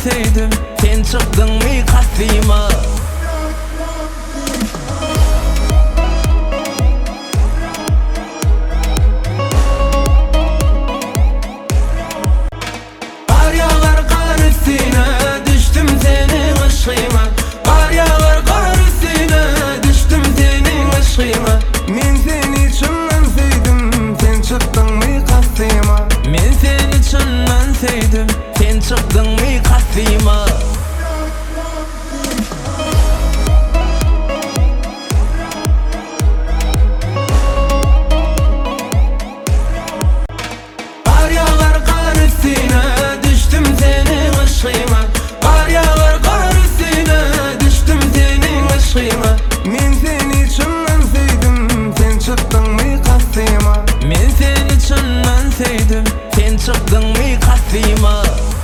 sevdim, sen çıktın mı karşıma? Kar yağar kar üstüne, düştüm senin aşkıma. Kar yağar kar üstüne, düştüm senin aşkıma. Men seni çınlan sevdim, sen çıktın mı karşıma? Men seni çınlan sevdim, sen çıktın mı karşıma? Kar yağar kar üstüne, düştüm senin aşkıma. Kar yağar kar üstüne, düştüm senin aşkıma. Men seni çınlan sevdim, sen çıktın mı karşıma? Men seni çınlan sevdim, sen çıktın mı karşıma?